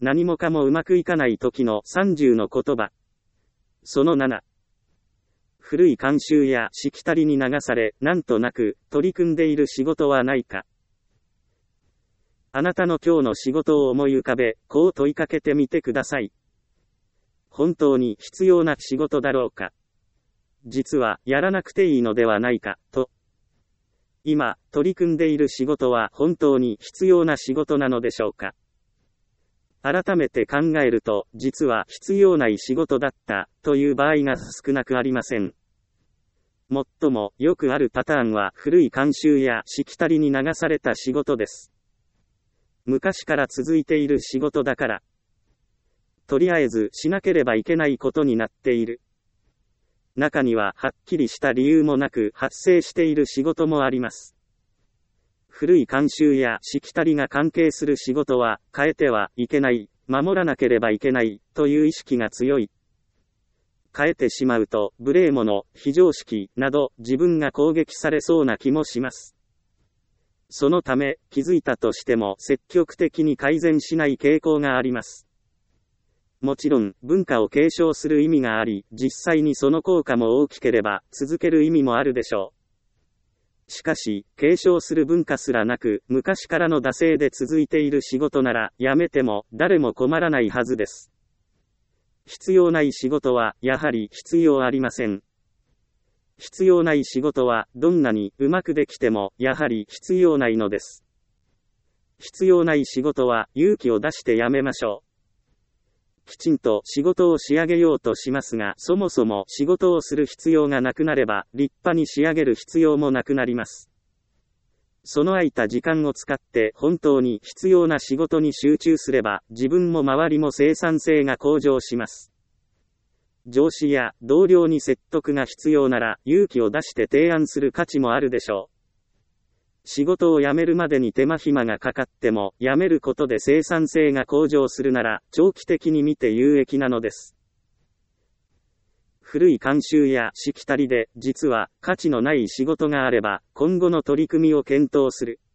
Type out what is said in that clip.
何もかもうまくいかない時の30の言葉。その7。古い慣習やしきたりに流され、なんとなく取り組んでいる仕事はないか。あなたの今日の仕事を思い浮かべ、こう問いかけてみてください。本当に必要な仕事だろうか。実はやらなくていいのではないか、と。今、取り組んでいる仕事は本当に必要な仕事なのでしょうか。改めて考えると、実は必要ない仕事だった、という場合が少なくありません。最もよくあるパターンは古い慣習やしきたりに流された仕事です。昔から続いている仕事だから。とりあえずしなければいけないことになっている。中にははっきりした理由もなく発生している仕事もあります。古い慣習やしきたりが関係する仕事は変えてはいけない、守らなければいけないという意識が強い。変えてしまうと無礼者、非常識など自分が攻撃されそうな気もします。そのため気づいたとしても積極的に改善しない傾向があります。もちろん文化を継承する意味があり、実際にその効果も大きければ続ける意味もあるでしょう。しかし、継承する文化すらなく、昔からの惰性で続いている仕事なら、やめても誰も困らないはずです。必要ない仕事は、やはり必要ありません。必要ない仕事は、どんなにうまくできても、やはり必要ないのです。必要ない仕事は、勇気を出してやめましょう。きちんと仕事を仕上げようとしますが、そもそも仕事をする必要がなくなれば、立派に仕上げる必要もなくなります。その空いた時間を使って本当に必要な仕事に集中すれば、自分も周りも生産性が向上します。上司や同僚に説得が必要なら、勇気を出して提案する価値もあるでしょう。仕事を辞めるまでに手間暇がかかっても、辞めることで生産性が向上するなら、長期的に見て有益なのです。古い慣習やしきたりで、実は価値のない仕事があれば、今後の取り組みを検討する。